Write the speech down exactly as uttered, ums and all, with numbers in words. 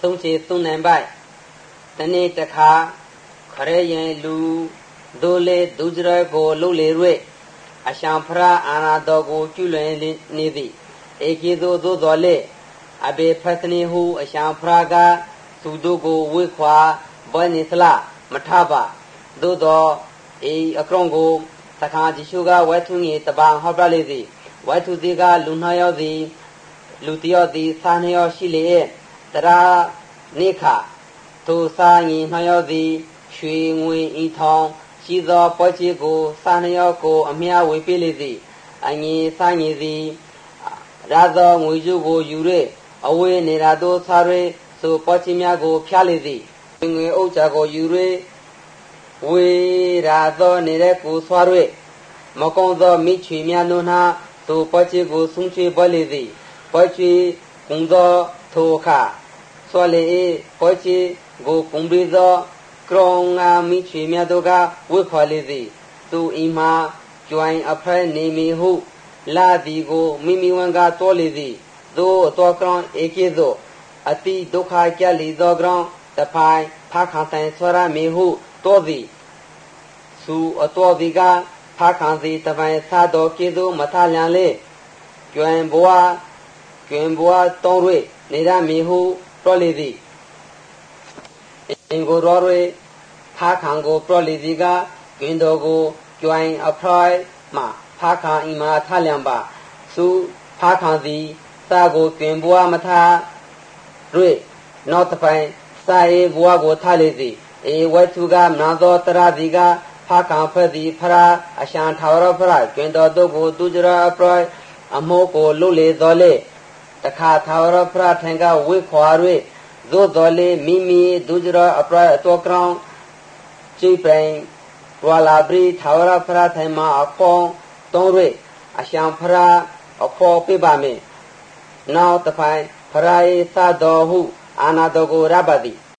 သုံးချေသုံးနိုင်ပိုက်တနေ့တစ်ခါခရဲရင်လူဒိုလေဒုကြရကိုလှုပ်လေရွေအရှံဖရာအာနာတော်ကိုကျွလွင်နေသည်ဧကေသို့သို့တော်လေအဘေဖတ်နေဟုအရှံဖရာကသူတို့ကိုဝိခွာဘောနိသလမထပါသို့တော်အေအကရုံကိုသခါဂျီရှုကဝဲထုငေတပံဟောပြလေသည်ဝဲထုသည်ကလူနှယောသည်လူတယောသည်စာနှယောရှိလေတရာနေခသူစာငီနှယောသည်ရွှေငွေဤထောင်ရှိသောပွဲချေကိုစာနှယောကိုအမြဝေပေးလေသည်အငီစာငီသည်ရာသောငွေစုကိုယူ၍အဝေးနေရာသို့စား၍ဆိုပွဲချေများကိုဖျားလေသည်ငွေဥစ္စာကိုယူ၍ဝေရာသောနေတဲ့ကိုဆွား၍မကုံသောမိချွေများတို့၌သူပွဲချေကိုဆုံးချေပွဲလေသည်ပွဲချေကုံသောထိုအခါဆွာလေပွဲချေကိုကုံပြီးသောကရုံငါမိချွေများတို့ကဝိခွာလေသည်သူအိမ်မှာကျွိုင်းအဖဲနေမီဟုလာသည်ကိုမိမိဝန်ကတောလေသည်သို့တော်ကရုံဧကေသို့အတိဒုက္ခကြလီသောကရုံတဖိုင်ဖခန်တိုင်ဆွရမေဟုတောသည်သူအတော်ဒီကဖခန်စီတပိုင်သာတော်ကေသူမထလျံလေကျွင်ဘွားကျွင်ဘွားတောင်း၍နေရမီဟုတော်လေသည်အင်ကိုရော၍ဖခန်ကိုတော်လေသည်ကကျွင်တော်ကိုကျွင်အဖရိုင်မှဖခန်ဤမှာထလျံပါသူဖခန်စီသာကိုကျွင်ဘွားမထ၍နောက်တပိုင်စာရေးဘွားကိုထလေသည်အေဝတ္ထုကမနာသောတရသည်ကဖခံဖသည်ဖရာအရှံထာဝရဖရာကျင်တော်တို့ကိုသူကြရအပရအမောကိုလှုပ်လေတော်လေတခါထာဝရဖရာထံကဝိခွာ၍သို့တော်လေမိမိသူကြရအပရအတော်ကောင်းကြည်ပိုင်ဝါလာပရိထာဝရဖရာထံမှာအပေါင်းတောင်း၍အရှံဖရာအဖော်ပြပါမည်နောက်တဖိုင်ဖရာ၏သတော်ဟုအာနာတော်ကိုရပါသည်